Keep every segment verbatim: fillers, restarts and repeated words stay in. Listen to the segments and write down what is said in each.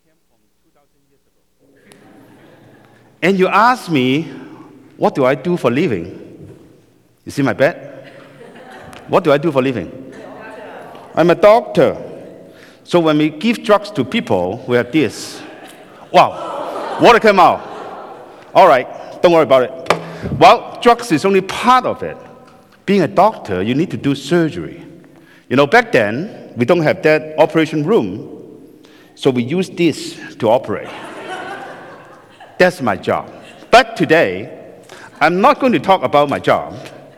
And you ask me, what do I do for living? You see my bed? What do I do for living? I'm a doctor. So when we give drugs to people, we have this. Wow, water came out. All right, don't worry about it. Well, drugs is only part of it. Being a doctor, you need to do surgery. You know, back then, we don't have that operation room, so we use this to operate. That's my job. But today, I'm not going to talk about my job.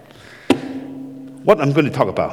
What I'm going to talk about?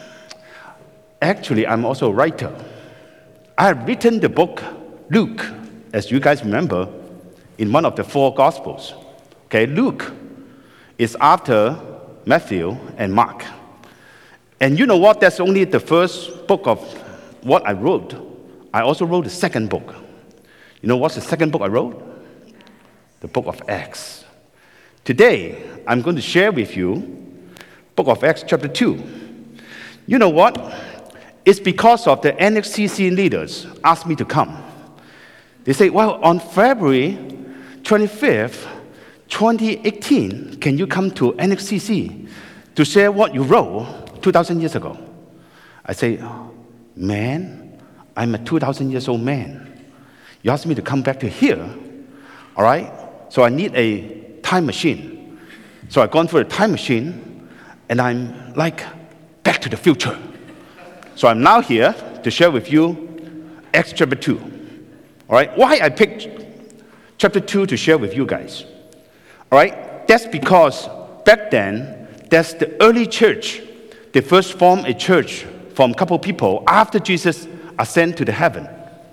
Actually, I'm also a writer. I have written the book, Luke, as you guys remember, in one of the four Gospels. Okay, Luke is after Matthew and Mark. And you know what? That's only the first book of what I wrote. I also wrote the second book. You know what's the second book I wrote? The book of Acts. Today, I'm going to share with you book of Acts chapter two. You know what? It's because of the N X C C leaders asked me to come. They say, well, on February twenty-fifth, twenty eighteen, can you come to N X C C to share what you wrote two thousand years ago? I say, man, I'm a two thousand years old man. You asked me to come back to here, all right? So I need a time machine. So I've gone through a time machine, and I'm like back to the future. So I'm now here to share with you Acts chapter two. All right? Why I picked chapter two to share with you guys? All right? That's because back then, that's the early church. They first formed a church from a couple people after Jesus ascended to the heaven.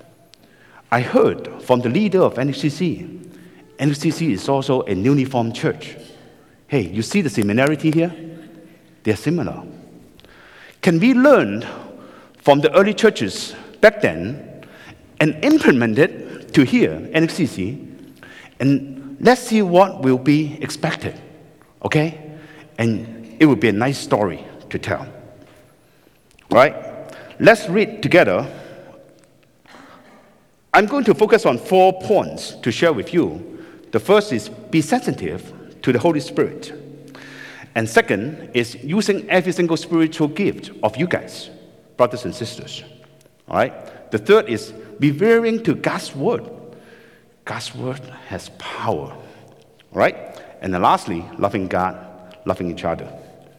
I heard from the leader of N X C C, N X C C is also a newly formed church. Hey, you see the similarity here? They're similar. Can we learn from the early churches back then and implement it to here, N X C C, and let's see what will be expected, okay? And it will be a nice story to tell. All right? Let's read together. I'm going to focus on four points to share with you. The first is be sensitive to the Holy Spirit. And second is using every single spiritual gift of you guys, brothers and sisters. All right? The third is revering to God's word. God's word has power. All right? And then lastly, loving God, loving each other.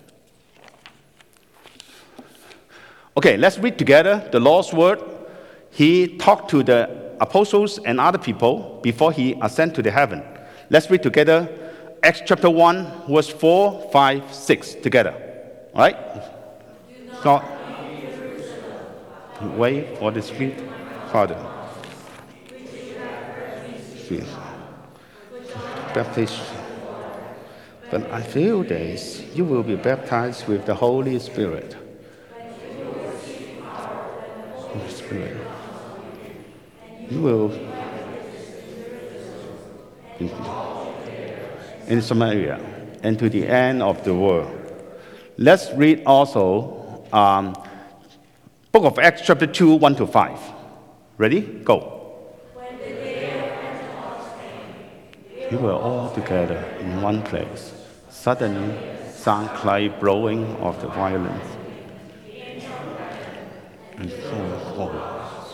Okay, let's read together the Lord's word. He talked to the apostles and other people before he ascended to the heaven. Let's read together Acts chapter one, verse four, five, six together. All right? So, wait for the Spirit, Father. Baptized. But in a few days, you will be baptized with the Holy Spirit. Holy Spirit. You will in Samaria and to the end of the world. Let's read also um, book of Acts chapter two, one to five. Ready? Go. When the day of Pentecost came, we were all together in one place. Suddenly, sound like blowing of the violins. And so forward.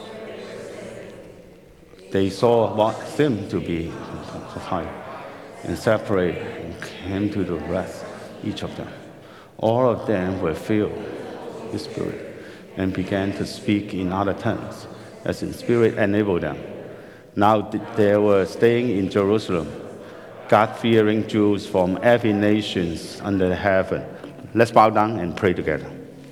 They saw what seemed to be fire and separate and came to the rest, each of them. All of them were filled with the Spirit and began to speak in other tongues as the Spirit enabled them. Now they were staying in Jerusalem, God-fearing Jews from every nation under heaven. Let's bow down and pray together.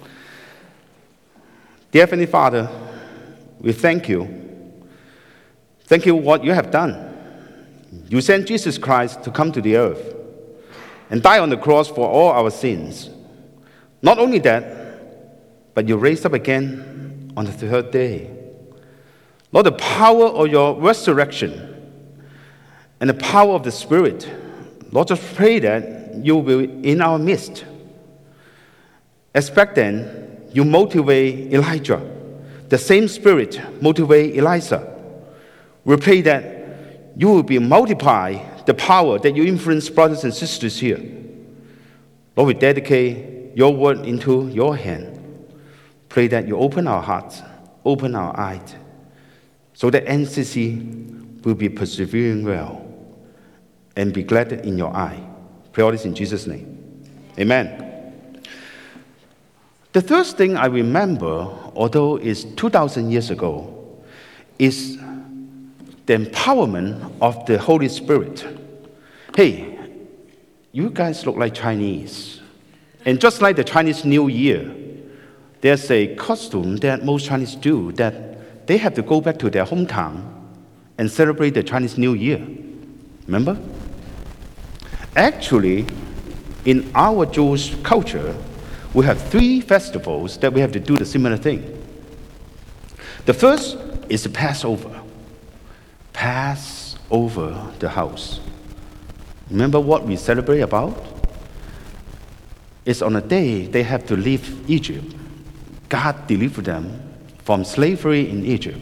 Dear Heavenly Father, we thank you. Thank you for what you have done. You sent Jesus Christ to come to the earth and die on the cross for all our sins. Not only that, but you raised up again on the third day. Lord, the power of your resurrection and the power of the Spirit, Lord, just pray that you will be in our midst. As back then, you motivate Elijah. The same Spirit motivate Elisha. We pray that you will be multiply the power that you influence brothers and sisters here. Lord, we dedicate your word into your hand. Pray that you open our hearts, open our eyes, so that N C C will be persevering well and be glad in your eye. Pray all this in Jesus' name. Amen. The third thing I remember, although it's two thousand years ago, is the empowerment of the Holy Spirit. Hey, you guys look like Chinese. And just like the Chinese New Year, there's a costume that most Chinese do, that they have to go back to their hometown and celebrate the Chinese New Year. Remember? Actually, in our Jewish culture, we have three festivals that we have to do the similar thing. The first is the Passover. Pass over the house. Remember what we celebrate about? It's on a day they have to leave Egypt. God delivered them from slavery in Egypt.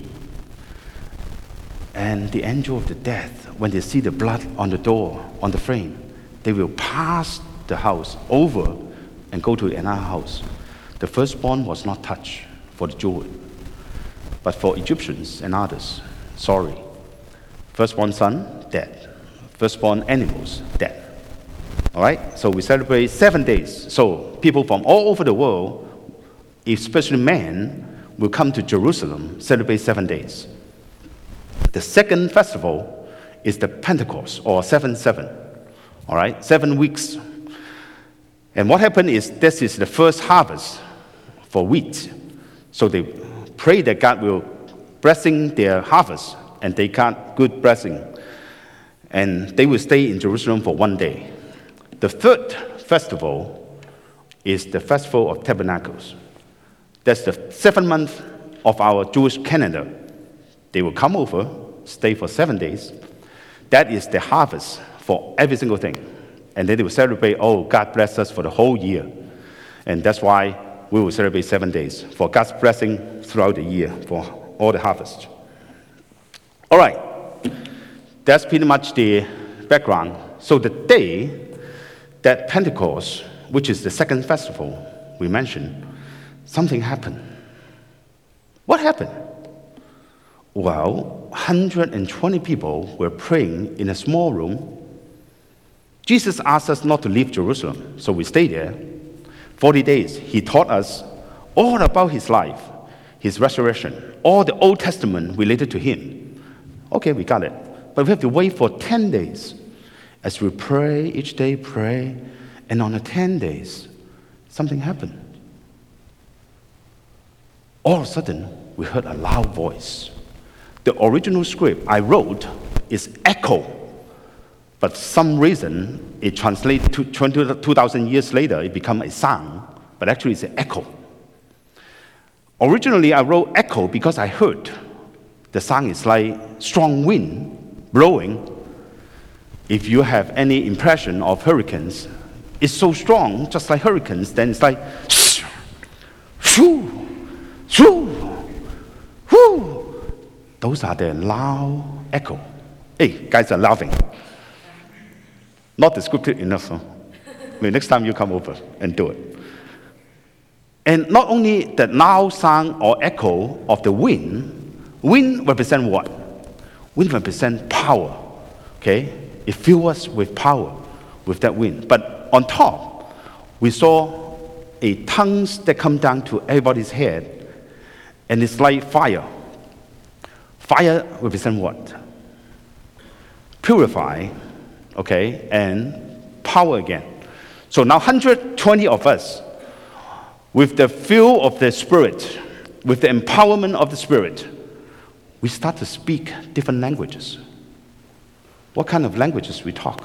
And the angel of the death, when they see the blood on the door, on the frame, they will pass the house over and go to another house. The firstborn was not touched for the Jews, but for Egyptians and others, sorry. Firstborn son, dead. Firstborn animals, dead. All right? So we celebrate seven days. So people from all over the world, especially men, will come to Jerusalem, celebrate seven days. The second festival is the Pentecost, or seven seven. All right? Seven weeks. And what happened is this is the first harvest for wheat. So they pray that God will blessing their harvest, and they got good blessing. And they will stay in Jerusalem for one day. The third festival is the Festival of Tabernacles. That's the seventh month of our Jewish calendar. They will come over, stay for seven days. That is the harvest for every single thing. And then they will celebrate, oh, God bless us for the whole year. And that's why we will celebrate seven days, for God's blessing throughout the year, for all the harvest. All right. That's pretty much the background. So the day that Pentecost, which is the second festival we mentioned, something happened. What happened? Well, one hundred twenty people were praying in a small room. Jesus asked us not to leave Jerusalem, so we stayed there. forty days, he taught us all about his life, his resurrection, all the Old Testament related to him. Okay, we got it. But we have to wait for ten days. As we pray, each day pray, and on the ten days, something happened. All of a sudden, we heard a loud voice. The original script I wrote is echo, but for some reason, it translates to two thousand years later, it became a sound, but actually it's an echo. Originally, I wrote echo because I heard the sound is like strong wind blowing. If you have any impression of hurricanes, it's so strong, just like hurricanes, then it's like shoo, shoo, shoo, shoo. Those are the loud echo. Hey, guys are laughing. Not descriptive enough. Huh? Maybe next time you come over and do it. And not only the loud sound or echo of the wind, wind represents what? Wind represents power. Okay? It fills us with power with that wind. But on top, we saw a tongues that come down to everybody's head, and it's like fire. Fire represents what? Purify, okay, and power again. So now one hundred twenty of us, with the fuel of the Spirit, with the empowerment of the Spirit, we start to speak different languages. What kind of languages we talk?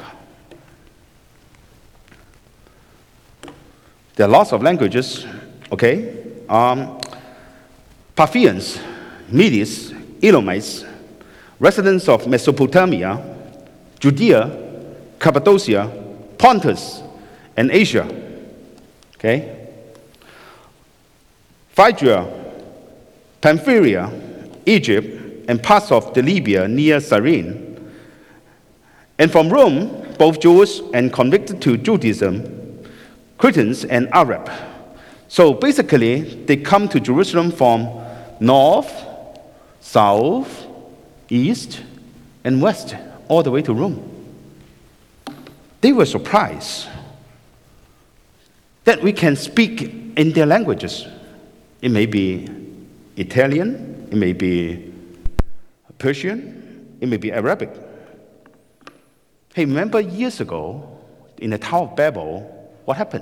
There are lots of languages, okay? Um, Parthians, Medes, Elamites, residents of Mesopotamia, Judea, Cappadocia, Pontus, and Asia, okay? Phrygia, Pamphylia, Egypt, and parts of the Libya near Cyrene. And from Rome, both Jews and converted to Judaism, Cretans and Arab. So basically, they come to Jerusalem from north, south, east, and west, all the way to Rome. They were surprised that we can speak in their languages. It may be Italian, it may be Persian, it may be Arabic. Hey, remember years ago, in the Tower of Babel, what happened?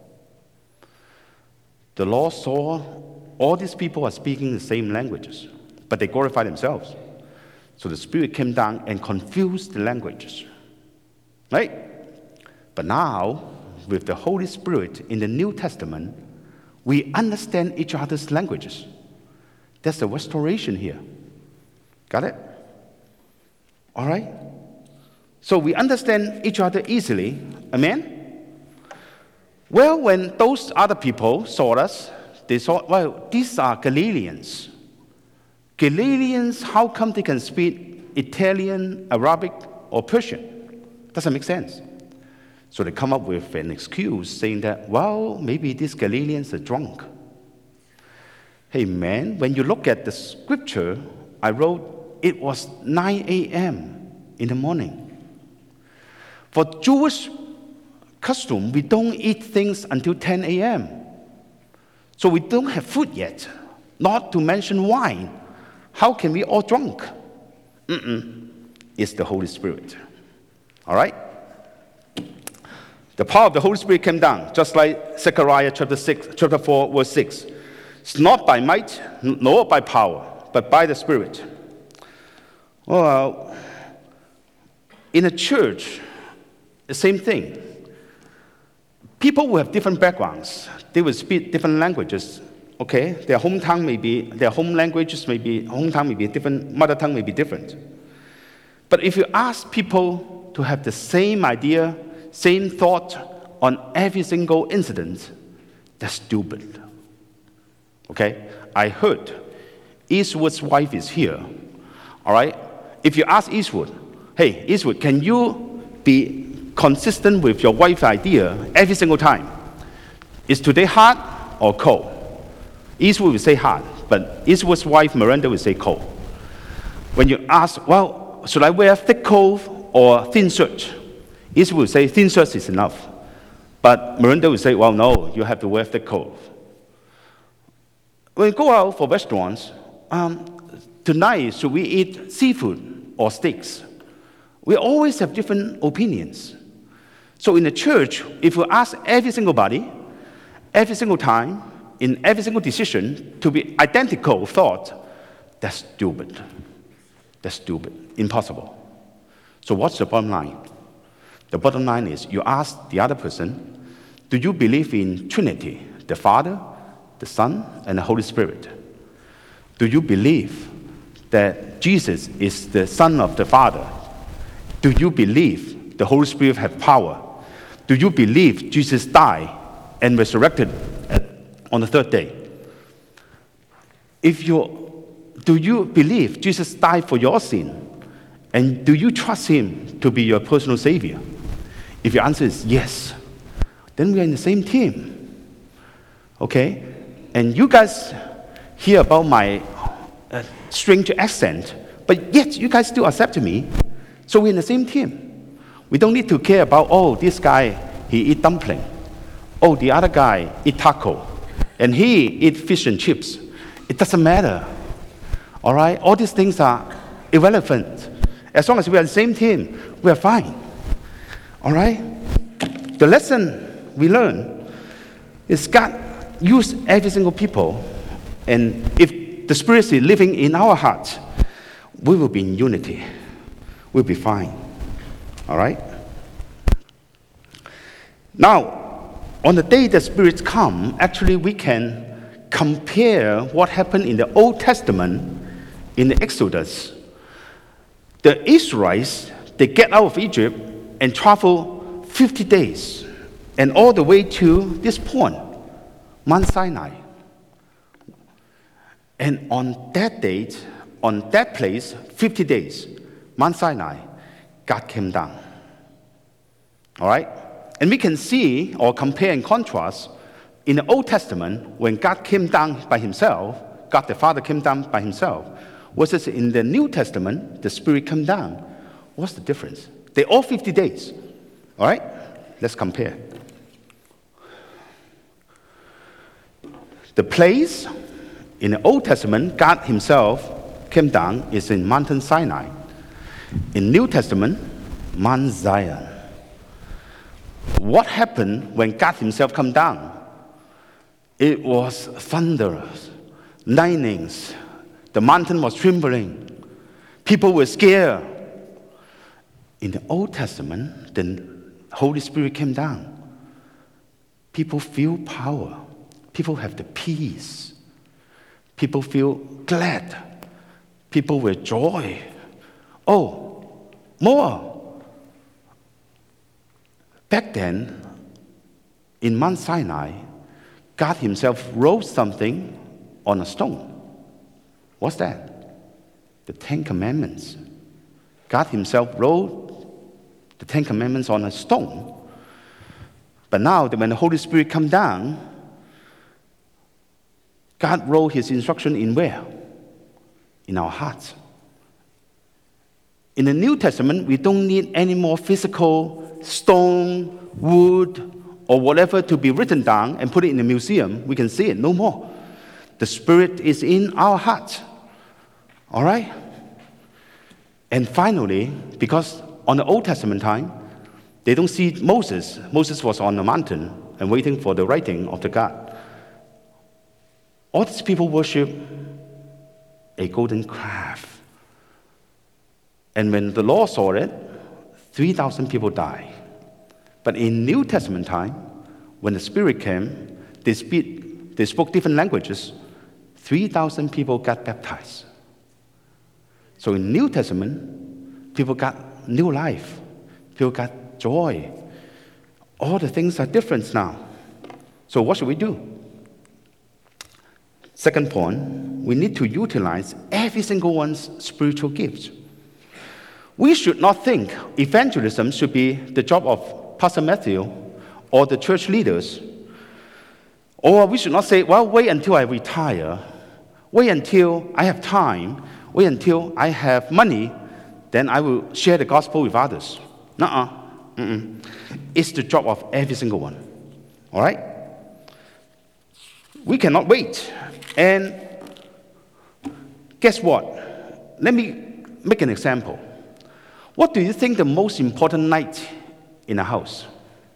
The Lord saw all these people are speaking the same languages, but they glorify themselves. So the Spirit came down and confused the languages. Right? But now, with the Holy Spirit in the New Testament, we understand each other's languages. That's the restoration here. Got it? All right? So we understand each other easily. Amen? Well, when those other people saw us, they thought, well, these are Galileans. Galileans, how come they can speak Italian, Arabic, or Persian? Doesn't make sense. So they come up with an excuse saying that, well, maybe these Galileans are drunk. Hey, man, when you look at the scripture, I wrote, it was nine a.m. in the morning. For Jewish custom, we don't eat things until ten a.m. So we don't have food yet, not to mention wine. How can we all drunk? Mm-mm. It's the Holy Spirit. All right? The power of the Holy Spirit came down, just like Zechariah chapter six, chapter four, verse six. It's not by might, nor by power, but by the Spirit. Well, in a church, the same thing. People will have different backgrounds. They will speak different languages. Okay, their hometown may be, their home languages may be, hometown may be different, mother tongue may be different. But if you ask people to have the same idea, same thought on every single incident, that's stupid. Okay? I heard Eastwood's wife is here. All right? If you ask Eastwood, hey, Eastwood, can you be consistent with your wife's idea every single time? Is today hot or cold? Eastwood will say hot, but Eastwood's wife, Miranda, will say cold. When you ask, well, should I wear thick coat or thin shirt? Eastwood will say thin shirt is enough. But Miranda will say, well, no, you have to wear thick coat. When you go out for restaurants, um, tonight, should we eat seafood or steaks? We always have different opinions. So in the church, if we ask every single body, every single time, in every single decision to be identical thought, that's stupid. That's stupid. Impossible. So what's the bottom line? The bottom line is you ask the other person, do you believe in Trinity, the Father, the Son, and the Holy Spirit? Do you believe that Jesus is the Son of the Father? Do you believe the Holy Spirit has power? Do you believe Jesus died and resurrected at, on the third day? If you, do you believe Jesus died for your sin? And do you trust him to be your personal savior? If your answer is yes, then we are in the same team. Okay? And you guys hear about my uh, strange accent, but yet you guys still accept me. So we're in the same team. We don't need to care about, oh, this guy, he eat dumpling. Oh, the other guy eat taco. And he eat fish and chips. It doesn't matter. All right? All these things are irrelevant. As long as we are the same team, we are fine. All right? The lesson we learn is God used every single people. And if the Spirit is living in our hearts, we will be in unity. We'll be fine. All right? Now, on the day the spirits come, actually we can compare what happened in the Old Testament in the Exodus. The Israelites, they get out of Egypt and travel fifty days and all the way to this point, Mount Sinai. And on that date, on that place, fifty days, Mount Sinai, God came down. All right? And we can see or compare and contrast in the Old Testament when God came down by himself, God the Father came down by himself, versus in the New Testament, the Spirit came down. What's the difference? They're all fifty days. All right? Let's compare. The place in the Old Testament, God himself came down is in Mountain Sinai. In New Testament, Mount Zion. What happened when God himself came down? It was thunderous, lightnings. The mountain was trembling. People were scared. In the Old Testament, the Holy Spirit came down. People feel power. People have the peace. People feel glad. People with joy. Oh, more. Back then, in Mount Sinai, God himself wrote something on a stone. What's that? The Ten Commandments. God himself wrote the Ten Commandments on a stone. But now, when the Holy Spirit comes down, God wrote his instruction in where? In our hearts. In the New Testament, we don't need any more physical stone, wood, or whatever to be written down and put it in a museum. We can see it no more. The Spirit is in our hearts. All right? And finally, because on the Old Testament time, they don't see Moses. Moses was on the mountain and waiting for the writing of the God. All these people worship a golden calf. And when the Lord saw it, three thousand people died. But in New Testament time, when the Spirit came, they, speak, they spoke different languages. three thousand people got baptized. So in New Testament, people got new life. People got joy. All the things are different now. So what should we do? Second point, we need to utilize every single one's spiritual gifts. We should not think evangelism should be the job of Pastor Matthew or the church leaders. Or we should not say, well, wait until I retire. Wait until I have time. Wait until I have money. Then I will share the gospel with others. Nuh-uh. Mm-mm. It's the job of every single one. All right? We cannot wait. And guess what? Let me make an example. What do you think the most important light in a house?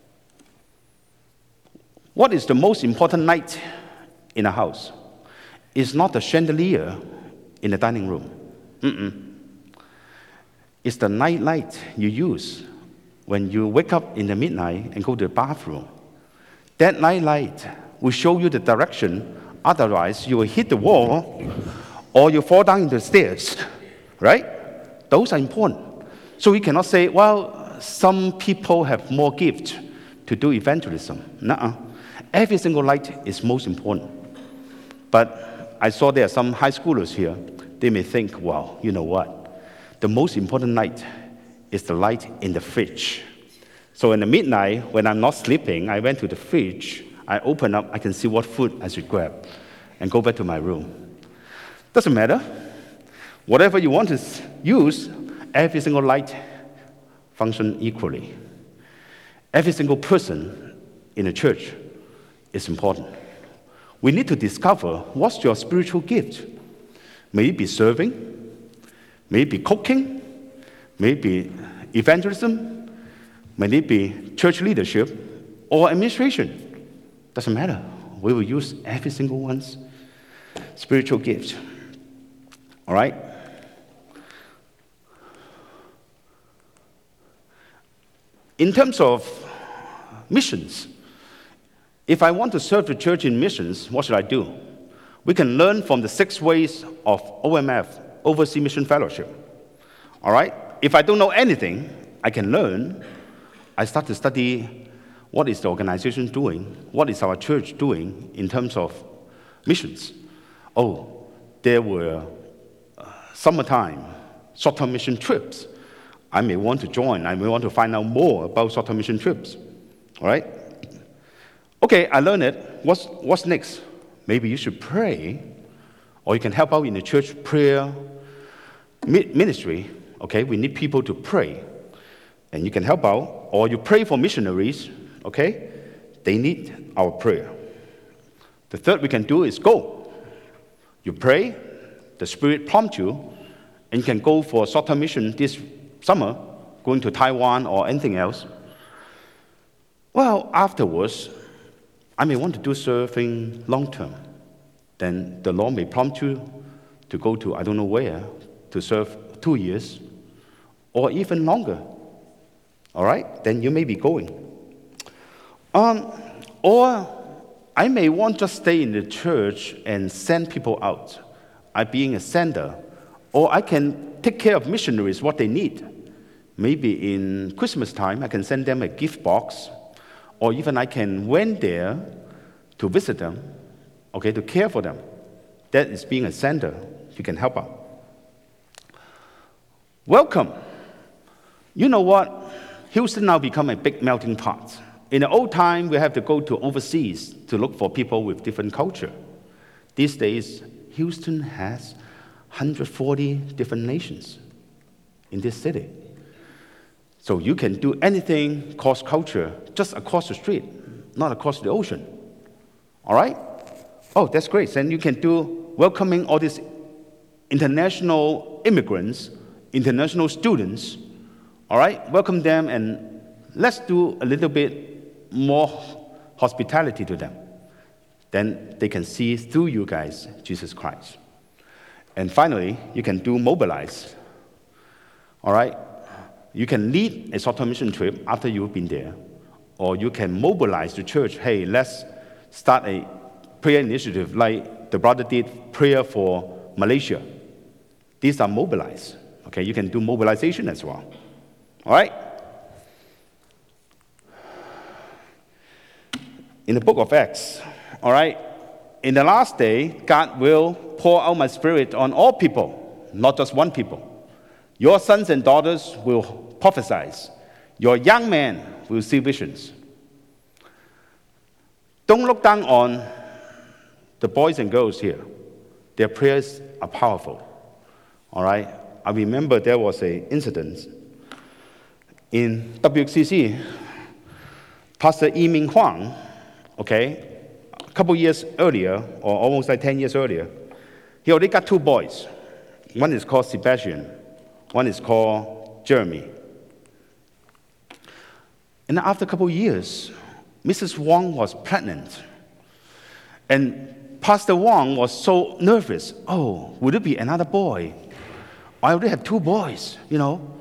What is the most important light in a house? It's not the chandelier in the dining room. Mm-mm. It's the night light you use when you wake up in the midnight and go to the bathroom. That night light will show you the direction. Otherwise, you will hit the wall or you fall down the stairs, right? Those are important. So we cannot say, well, some people have more gift to do evangelism. Nuh-uh. Every single light is most important. But I saw there are some high schoolers here. They may think, well, you know what? The most important light is the light in the fridge. So in the midnight, when I'm not sleeping, I went to the fridge. I open up, I can see what food I should grab and go back to my room. Doesn't matter. Whatever you want to use, every single light functions equally. Every single person in the church is important. We need to discover what's your spiritual gift. May it be serving, may it be cooking, may it be evangelism, may it be church leadership or administration. Doesn't matter. We will use every single one's spiritual gift. All right? In terms of missions, if I want to serve the church in missions, what should I do? We can learn from the six ways of O M F, Overseas Mission Fellowship. All right? If I don't know anything, I can learn. I start to study what is the organization doing, what is our church doing in terms of missions. Oh, there were uh, summertime, short-term mission trips. I may want to join. I may want to find out more about short-term mission trips. All right? Okay, I learned it. What's, what's next? Maybe you should pray, or you can help out in the church prayer ministry. Okay, we need people to pray, and you can help out, or you pray for missionaries. Okay, they need our prayer. The third we can do is go. You pray, the Spirit prompts you, and you can go for a short-term mission this summer, going to Taiwan or anything else. Well, afterwards, I may want to do surfing long-term. Then the Lord may prompt you to go to I don't know where to serve two years or even longer. All right? Then you may be going. Um, or I may want to stay in the church and send people out. I being a sender. Or I can take care of missionaries, what they need. Maybe in Christmas time, I can send them a gift box. Or even I can went there to visit them, okay, to care for them. That is being a sender. You can help out. Welcome. You know what? Houston now become a big melting pot. In the old time, we have to go to overseas to look for people with different culture. These days, Houston has one hundred forty different nations in this city. So you can do anything cross culture just across the street, not across the ocean. All right? Oh, that's great. Then you can do welcoming all these international immigrants, international students. All right? Welcome them, and let's do a little bit more hospitality to them. Then they can see through you guys Jesus Christ. And finally, you can do mobilize. All right? You can lead a short-term mission trip after you've been there, or you can mobilize the church. Hey, let's start a prayer initiative like the brother did, prayer for Malaysia. These are mobilized. Okay, you can do mobilization as well. All right? In the book of Acts, all right, in the last day, God will pour out my Spirit on all people, not just one people. Your sons and daughters will prophesy. Your young men will see visions. Don't look down on the boys and girls here. Their prayers are powerful. All right? I remember there was an incident in W X C C. Pastor Yi Ming Huang, okay, a couple years earlier, or almost like ten years earlier, he already got two boys. One is called Sebastian. One is called Jeremy. And after a couple of years, Missus Wong was pregnant. And Pastor Wong was so nervous. Oh, would it be another boy? I already have two boys, you know.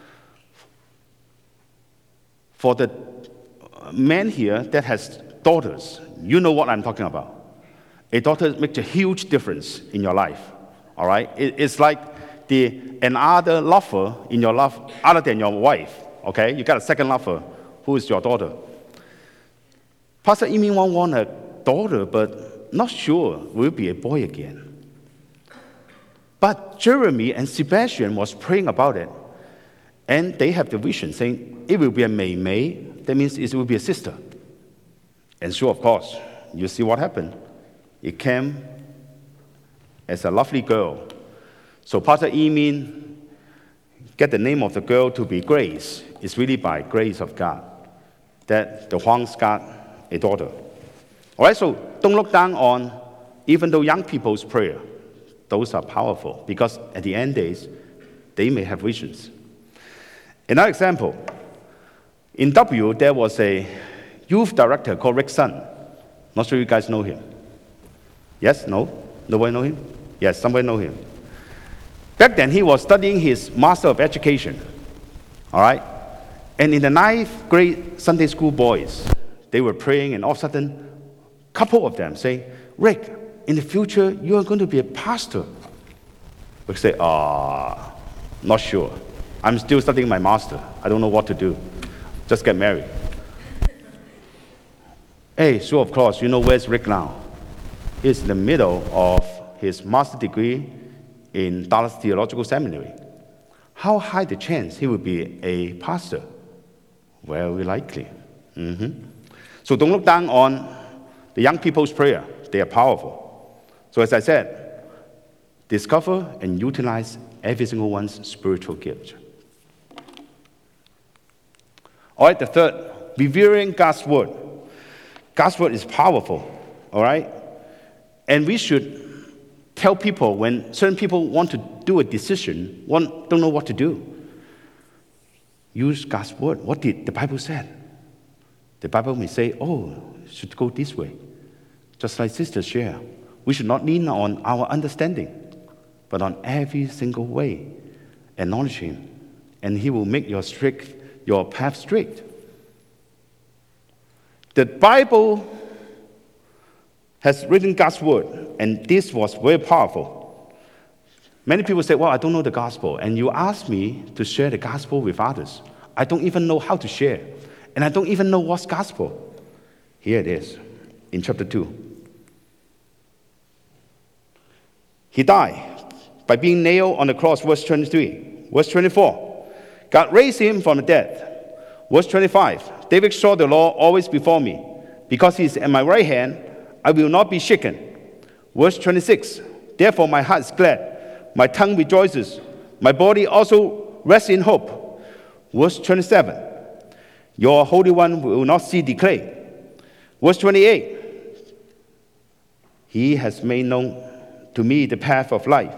For the man here that has daughters, you know what I'm talking about. A daughter makes a huge difference in your life, all right? It, it's like the another lover in your life other than your wife, okay? You got a second lover, who is your daughter. Pastor Yi Ming Wong want a daughter, but not sure will be a boy again. But Jeremy and Sebastian was praying about it, and they have the vision saying, it will be a Mei Mei, that means it will be a sister. And so, of course, you see what happened. It came as a lovely girl. So Pastor Yi Ming get the name of the girl to be Grace. It's really by grace of God that the Huangs got a daughter. All right, so don't look down on even though young people's prayer. Those are powerful because at the end days, they may have visions. Another example, in W, there was a youth director called Rick Sun. Not sure you guys know him. Yes? No? Nobody know him? Yes, somebody know him. Back then, he was studying his Master of Education. All right? And in the ninth grade Sunday school boys, they were praying, and all of a sudden, a couple of them saying, Rick, in the future, you are going to be a pastor. Rick said, ah, not sure. I'm still studying my master. I don't know what to do. Just get married. Hey, so of course, you know where's Rick now? He's in the middle of his master's degree in Dallas Theological Seminary. How high the chance he will be a pastor? Very likely. Mm-hmm. So don't look down on the young people's prayer. They are powerful. So as I said, discover and utilize every single one's spiritual gift. All right, the third, revering God's word. God's word is powerful, all right? And we should tell people when certain people want to do a decision, one don't know what to do. Use God's word. What did the Bible say? The Bible may say, oh, you should go this way. Just like sisters share. We should not lean on our understanding, but on every single way. Acknowledge him, and he will make your strict, your path straight. The Bible has written God's word, and this was very powerful. Many people say, well, I don't know the gospel, and you ask me to share the gospel with others. I don't even know how to share, and I don't even know what's gospel. Here it is, in chapter two. He died by being nailed on the cross, verse twenty-three. Verse twenty-four, God raised him from the dead. Verse twenty-five, David saw the Lord always before me. Because he is at my right hand, I will not be shaken. Verse twenty-six, therefore my heart is glad, my tongue rejoices, my body also rests in hope. Verse twenty-seven, your Holy One will not see decay. Verse twenty-eight, he has made known to me the path of life.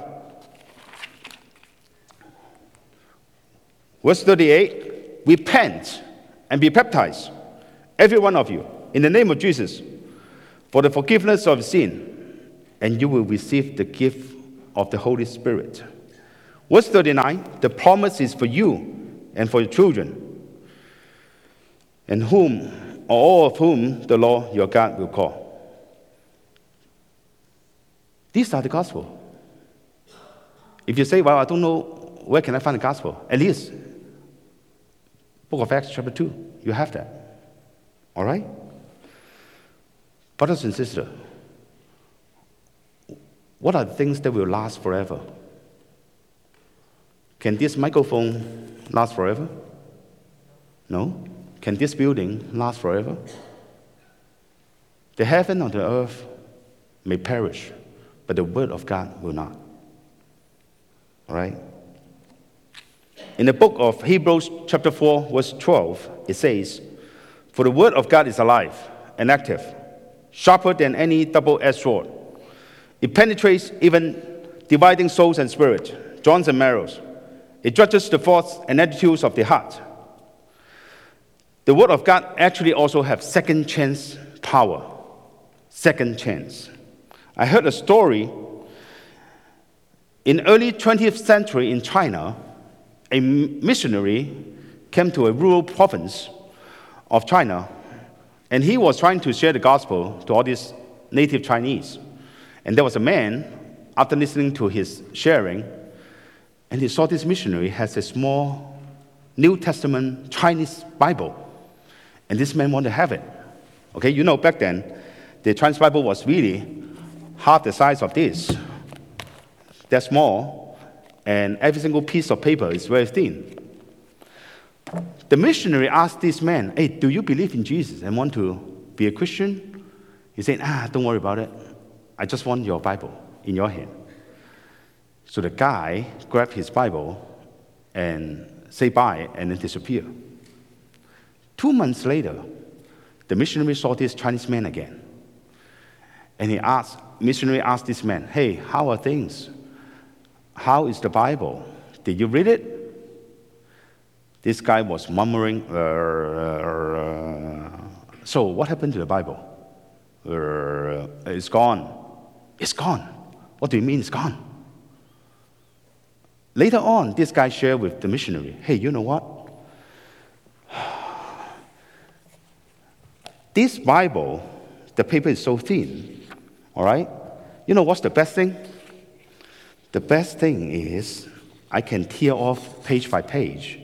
Verse thirty-eight, repent and be baptized, every one of you, in the name of Jesus, for the forgiveness of sin, and you will receive the gift of the Holy Spirit. Verse thirty-nine, the promise is for you and for your children, and whom, or all of whom, the Lord your God will call. These are the gospel. If you say, well, I don't know, where can I find the gospel? At least, Book of Acts chapter two, you have that. All right? Brothers and sisters, what are the things that will last forever? Can this microphone last forever? No. Can this building last forever? The heaven and the earth may perish, but the word of God will not. All right? In the book of Hebrews chapter four, verse twelve, it says, for the word of God is alive and active, sharper than any double-edged sword. It penetrates even dividing souls and spirit, joints and marrows. It judges the thoughts and attitudes of the heart. The word of God actually also has second chance power. Second chance. I heard a story in early twentieth century in China. A missionary came to a rural province of China, and he was trying to share the gospel to all these native Chinese. And there was a man, after listening to his sharing, and he saw this missionary has a small New Testament Chinese Bible, and this man wanted to have it. Okay, you know, back then, the Chinese Bible was really half the size of this. They're small, and every single piece of paper is very thin. The missionary asked this man, hey, do you believe in Jesus and want to be a Christian? He said, ah, don't worry about it. I just want your Bible in your hand. So the guy grabbed his Bible and said bye and then disappeared. Two months later, the missionary saw this Chinese man again. And he asked, missionary asked this man, hey, how are things? How is the Bible? Did you read it? This guy was murmuring, uh, uh, so what happened to the Bible? Uh, it's gone. It's gone. What do you mean it's gone? Later on, this guy shared with the missionary, hey, you know what? This Bible, the paper is so thin, all right? You know what's the best thing? The best thing is I can tear off page by page.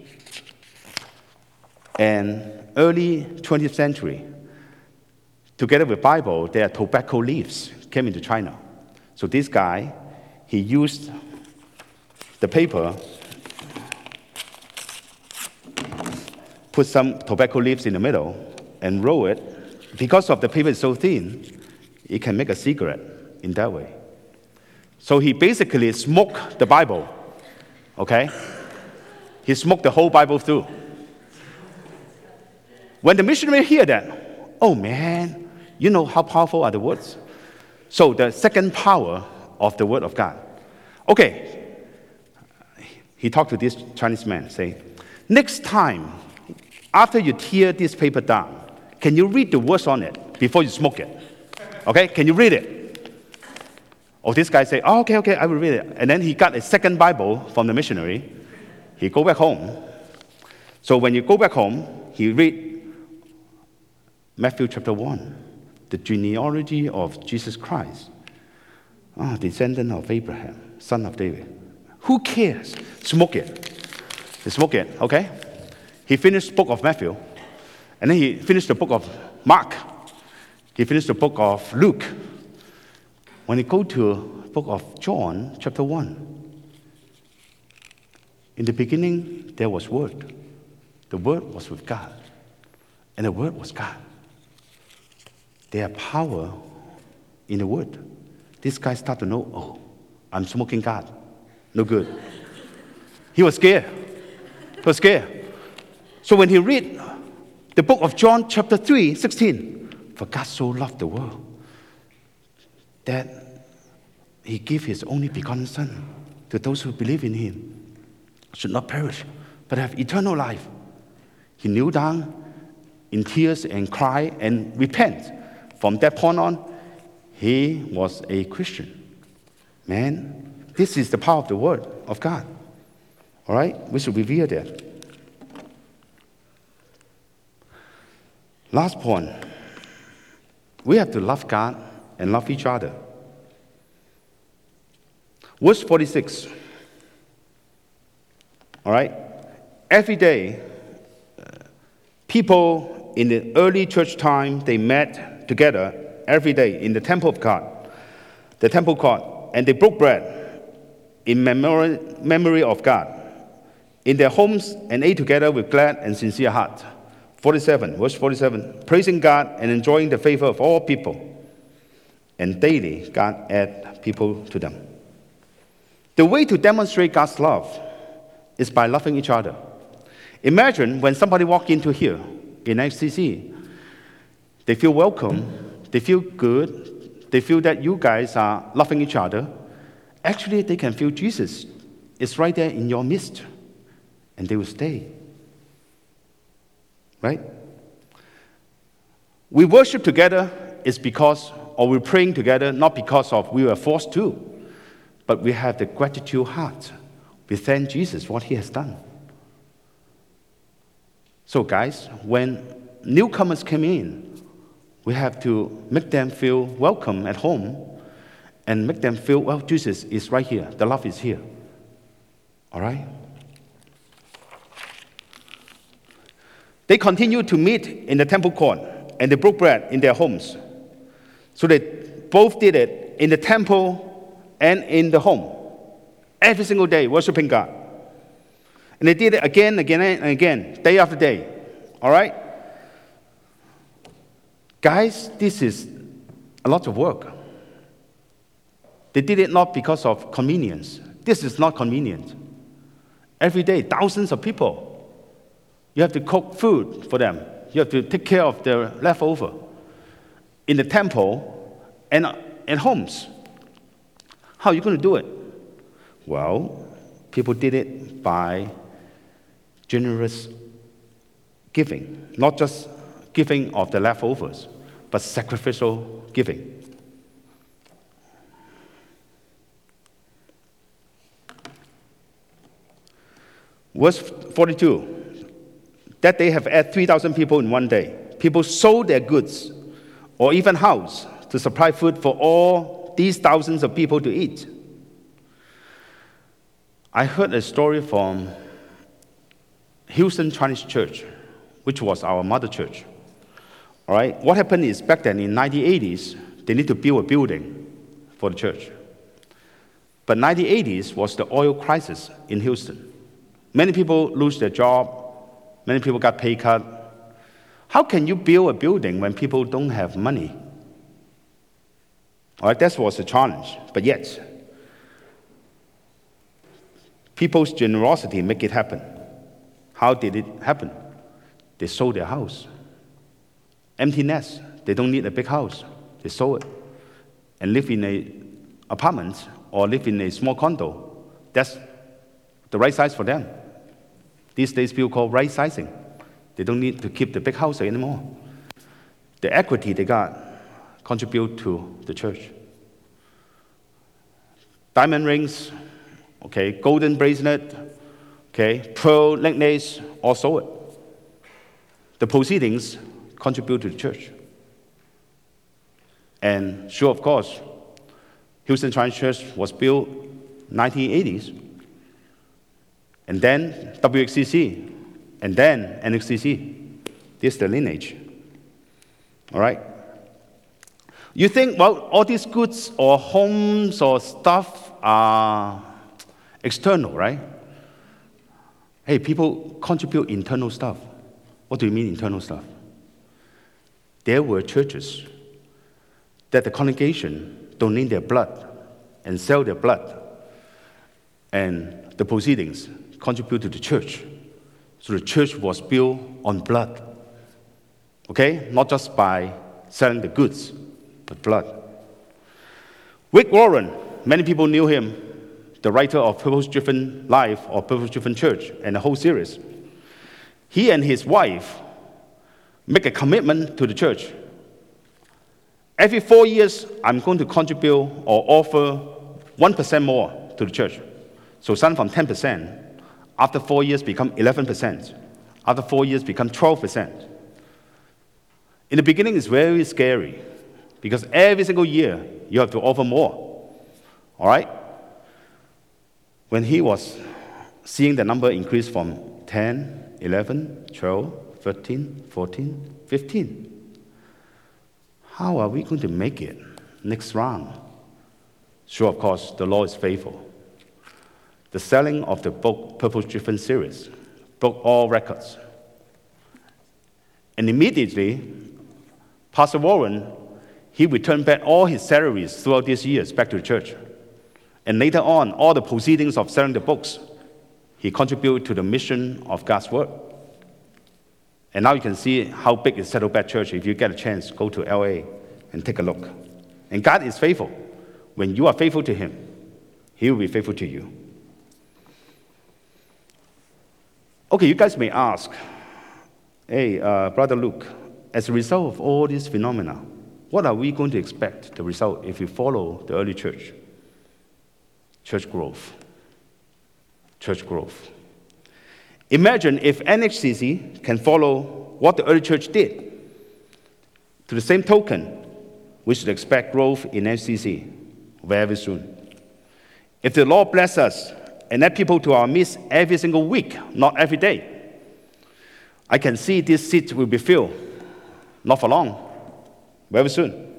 And early twentieth century, together with Bible, there are tobacco leaves came into China. So this guy, he used the paper, put some tobacco leaves in the middle, and roll it. Because of the paper is so thin, it can make a cigarette in that way. So he basically smoked the Bible, okay? He smoked the whole Bible through. When the missionary hear that, oh man, you know how powerful are the words? So the second power of the word of God. Okay, he talked to this Chinese man, say, next time, after you tear this paper down, can you read the words on it before you smoke it? Okay, can you read it? Oh, this guy say, oh, okay, okay, I will read it. And then he got a second Bible from the missionary. He go back home. So when you go back home, he read Matthew chapter one, the genealogy of Jesus Christ. Ah, descendant of Abraham, son of David. Who cares? Smoke it. He smoke it, okay? He finished the book of Matthew. And then he finished the book of Mark. He finished the book of Luke. When he go to the book of John, chapter one, in the beginning there was Word. The Word was with God. And the Word was God. There are power in the Word. This guy started to know, oh, I'm smoking God. No good. He was scared. He was scared. So when he read the book of John, chapter three, sixteen, for God so loved the world that he gave his only begotten Son to those who believe in him, should not perish, but have eternal life. He kneel down in tears and cry and repent. From that point on, he was a Christian. Man, this is the power of the Word of God. All right? We should revere that. Last point. We have to love God and love each other. Verse forty-six. All right? Every day, uh, people in the early church time, they met together every day in the temple of God, the temple court, and they broke bread in memory, memory of God in their homes and ate together with glad and sincere heart. forty-seven, verse forty-seven, praising God and enjoying the favor of all people. And daily, God add people to them. The way to demonstrate God's love is by loving each other. Imagine when somebody walk into here in F C C, they feel welcome, they feel good, they feel that you guys are loving each other. Actually, they can feel Jesus is right there in your midst, and they will stay. Right? We worship together is because, or we're praying together not because of we were forced to, but we have the gratitude heart. We thank Jesus for what he has done. So guys, when newcomers come in, we have to make them feel welcome at home and make them feel, well, Jesus is right here. The love is here. All right? They continued to meet in the temple court, and they broke bread in their homes. So they both did it in the temple and in the home. Every single day, worshiping God. And they did it again, again, and again, day after day. All right? Guys, this is a lot of work. They did it not because of convenience. This is not convenient. Every day, thousands of people. You have to cook food for them. You have to take care of their leftover in the temple and in homes. How are you going to do it? Well, people did it by generous giving, not just giving of the leftovers, but sacrificial giving. Verse forty-two. That they have had three thousand people in one day. People sold their goods or even house to supply food for all these thousands of people to eat. I heard a story from Houston Chinese Church, which was our mother church. All right, what happened is back then in nineteen eighties, they need to build a building for the church. But nineteen eighties was the oil crisis in Houston. Many people lose their job. Many people got pay cut. How can you build a building when people don't have money? All right, that was a challenge. But yet, people's generosity make it happen. How did it happen? They sold their house. Empty nest. They don't need a big house. They sold it and live in an apartment or live in a small condo. That's the right size for them. These days, people call right sizing. They don't need to keep the big house anymore. The equity they got contribute to the church. Diamond rings, okay, golden bracelet, okay, pearl necklace, all sold it. The proceedings contribute to the church. And sure, of course, Houston Triangle Church was built nineteen eighties, and then W X C C, and then N X C C. This is the lineage. All right? You think, well, all these goods or homes or stuff are external, right? Hey, people contribute internal stuff. What do you mean internal stuff? There were churches that the congregation donate their blood and sell their blood, and the proceedings contribute to the church. So the church was built on blood. Okay? Not just by selling the goods, but blood. Rick Warren, many people knew him, the writer of Purpose-Driven Life or Purpose-Driven Church and the whole series. He and his wife make a commitment to the church. Every four years, I'm going to contribute or offer one percent more to the church. So starting from ten percent, after four years become eleven percent. After four years become twelve percent. In the beginning, it's very scary because every single year, you have to offer more. All right? When he was seeing the number increase from ten, eleven, twelve, thirteen, fourteen, fifteen, how are we going to make it next round? Sure, of course, the Lord is faithful. The selling of the book Purpose-Driven series broke all records. And immediately, Pastor Warren, he returned back all his salaries throughout these years back to the church. And later on, all the proceedings of selling the books, he contributed to the mission of God's Word. And now you can see how big is Saddleback Church. If you get a chance, go to L A and take a look. And God is faithful. When you are faithful to Him, He will be faithful to you. Okay, you guys may ask, hey, uh, Brother Luke, as a result of all these phenomena, what are we going to expect the result if we follow the early church? Church growth. Church growth. Imagine if N X C C can follow what the early church did. To the same token, we should expect growth in N X C C very soon. If the Lord bless us and add people to our midst every single week, not every day, I can see this seat will be filled, not for long, very soon.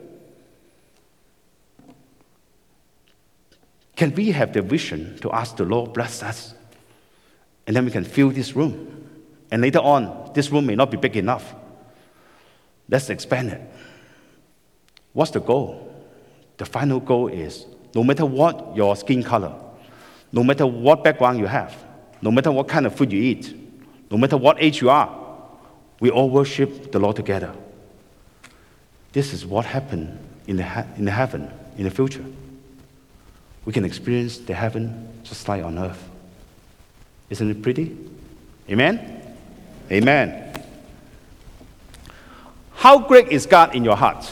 Can we have the vision to ask the Lord bless us? And then we can fill this room. And later on, this room may not be big enough. Let's expand it. What's the goal? The final goal is, no matter what your skin color, no matter what background you have, no matter what kind of food you eat, no matter what age you are, we all worship the Lord together. This is what happened in the, ha- in the heaven, in the future. We can experience the heaven just like on earth. Isn't it pretty? Amen? Amen. How great is God in your heart?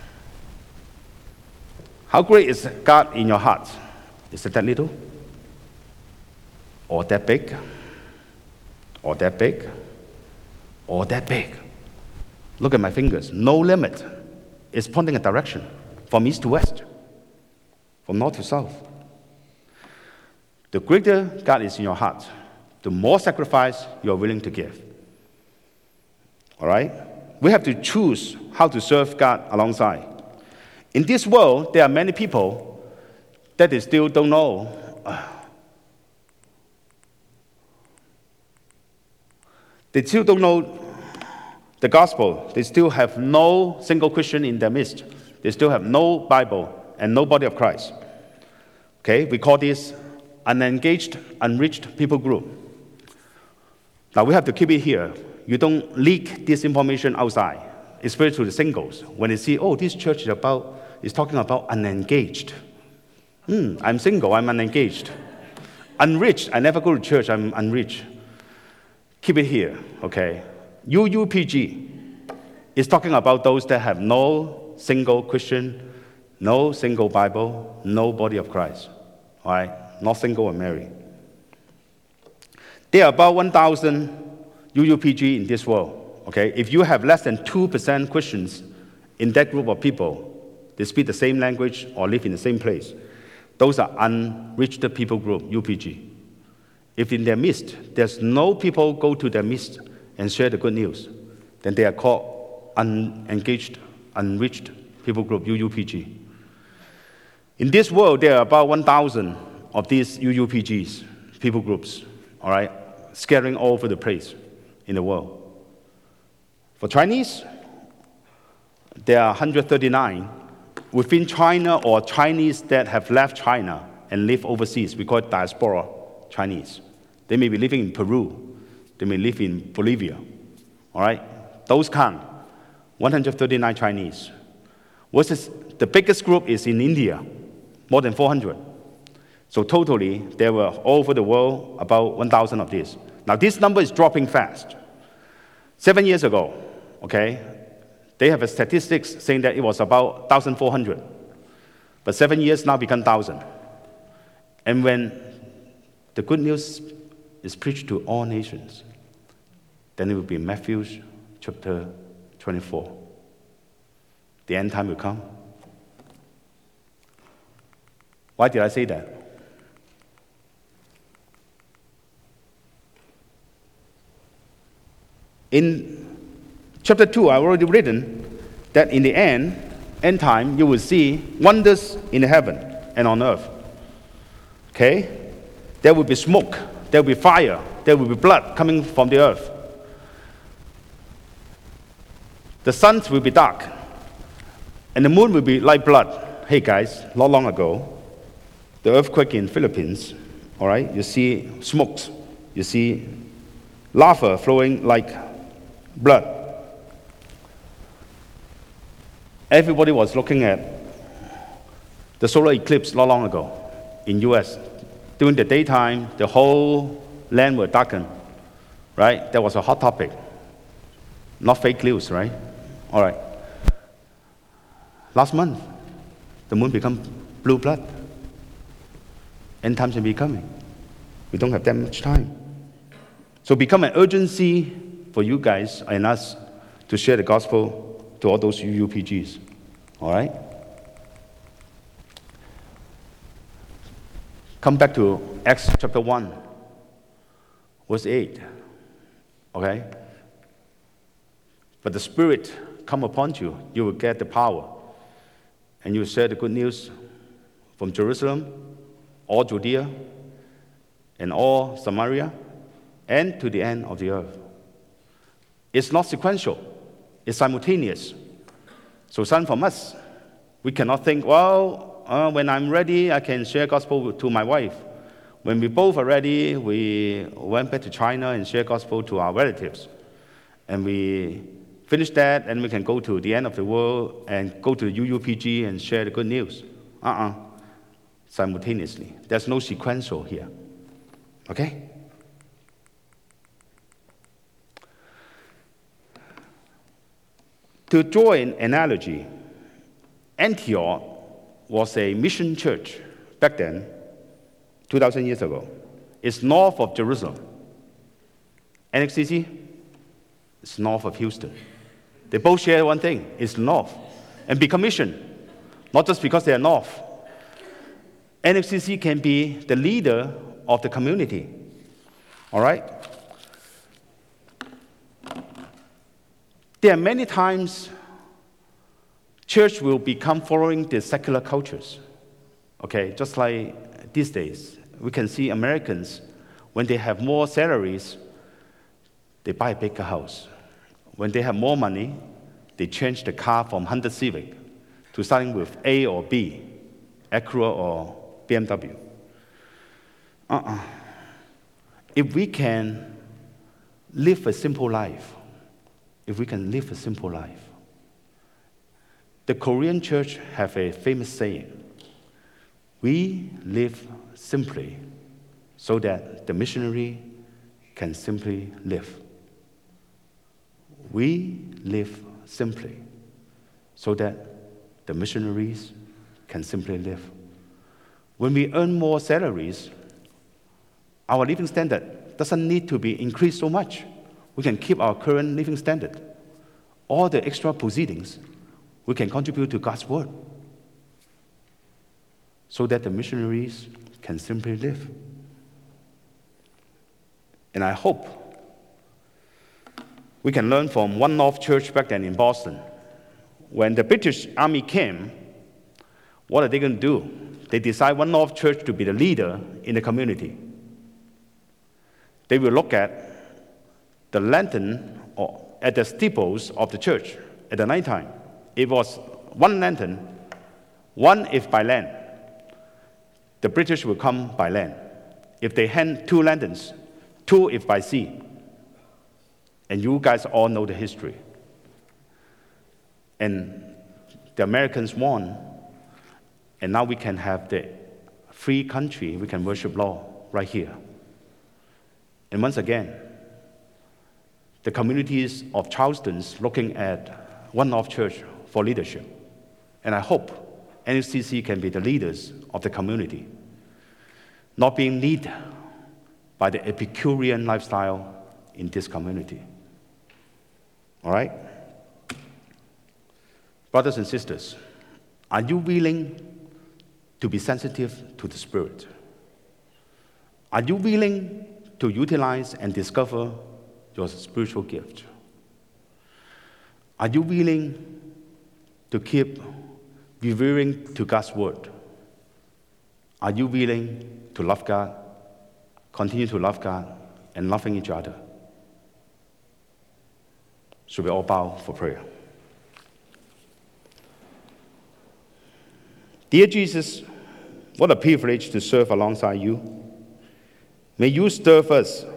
How great is God in your heart? Is it that little? Or that big? Or that big? Or that big? Look at my fingers. No limit. It's pointing a direction from east to west, from north to south. The greater God is in your heart, the more sacrifice you are willing to give. All right? We have to choose how to serve God alongside. In this world, there are many people, that they still don't know. They still don't know the gospel. They still have no single Christian in their midst. They still have no Bible and no body of Christ. Okay, we call this unengaged, unreached people group. Now we have to keep it here. You don't leak this information outside, especially to the singles. When they see, oh, this church is about is talking about unengaged. Hmm, I'm single, I'm unengaged. Unreached, I never go to church, I'm unreached. Keep it here, okay? U U P G is talking about those that have no single Christian, no single Bible, no body of Christ. All right? Not single or married. There are about one thousand U U P G in this world. Okay? If you have less than two percent Christians in that group of people, they speak the same language or live in the same place, those are unreached people group, U P G. If in their midst, there's no people go to their midst and share the good news, then they are called unengaged, unreached people group, U U P G. In this world, there are about one thousand of these U U P Gs, people groups, all right, scattering all over the place in the world. For Chinese, there are one hundred thirty-nine within China or Chinese that have left China and live overseas. We call it diaspora Chinese. They may be living in Peru. They may live in Bolivia. All right? Those count. one hundred thirty-nine Chinese. Versus the biggest group is in India, more than four hundred. So totally, there were all over the world about one thousand of these. Now, this number is dropping fast. Seven years ago, okay, they have a statistics saying that it was about one thousand four hundred. But seven years now become one thousand. And when the good news is preached to all nations, then it will be Matthew chapter twenty-four. The end time will come. Why did I say that? In chapter two, I've already written that in the end, end time, you will see wonders in heaven and on earth. Okay? There will be smoke, there will be fire, there will be blood coming from the earth. The sun will be dark, and the moon will be like blood. Hey guys, not long ago, the earthquake in Philippines, all right, you see smoke, you see lava flowing like blood. Everybody was looking at the solar eclipse not long ago in U S During the daytime, the whole land was darkened, right? That was a hot topic. Not fake news, right? All right. Last month, the moon became blue blood. End times will be coming. We don't have that much time. So become an urgency for you guys and us to share the gospel to all those U U P Gs. All right? Come back to Acts chapter one, verse eight. Okay? But the Spirit come upon you, you will get the power. And you will share the good news from Jerusalem, all Judea, and all Samaria, and to the end of the earth. It's not sequential. It's simultaneous. So some from us, we cannot think, well, uh, when I'm ready, I can share gospel to my wife. When we both are ready, we went back to China and share gospel to our relatives. And we finish that, and we can go to the end of the world and go to U U P G and share the good news. Uh-uh. Simultaneously. There's no sequential here. Okay? To draw an analogy, Antioch was a mission church back then, two thousand years ago. It's north of Jerusalem. N X C C is north of Houston. They both share one thing, it's north. And become mission, not just because they are north. N X C C can be the leader of the community. All right? There are many times church will become following the secular cultures. Okay, just like these days, we can see Americans, when they have more salaries, they buy a bigger house. When they have more money, they change the car from Honda Civic to starting with A or B, Acura or B M W. Uh-uh. If we can live a simple life, if we can live a simple life, the Korean church have a famous saying, we live simply so that the missionary can simply live. We live simply so that the missionaries can simply live. When we earn more salaries, our living standard doesn't need to be increased so much. We can keep our current living standard. All the extra proceedings, we can contribute to God's word so that the missionaries can simply live. And I hope we can learn from One North Church back then in Boston. When the British Army came, what are they going to do? They decide One North Church to be the leader in the community. They will look at the lantern or at the steeples of the church at the nighttime. It was one lantern, one if by land. The British will come by land. If they hand two lanterns, two if by sea. And you guys all know the history. And the Americans won, and now we can have the free country, we can worship Lord right here. And once again, the communities of Charleston's looking at One North Church for leadership. And I hope N F C C can be the leaders of the community, not being led by the Epicurean lifestyle in this community. All right? Brothers and sisters, are you willing to be sensitive to the Spirit? Are you willing to utilize and discover your spiritual gift? Are you willing to keep revering to God's word? Are you willing to love God, continue to love God, and loving each other? Should we all bow for prayer? Dear Jesus, what a privilege to serve alongside you. May you stir us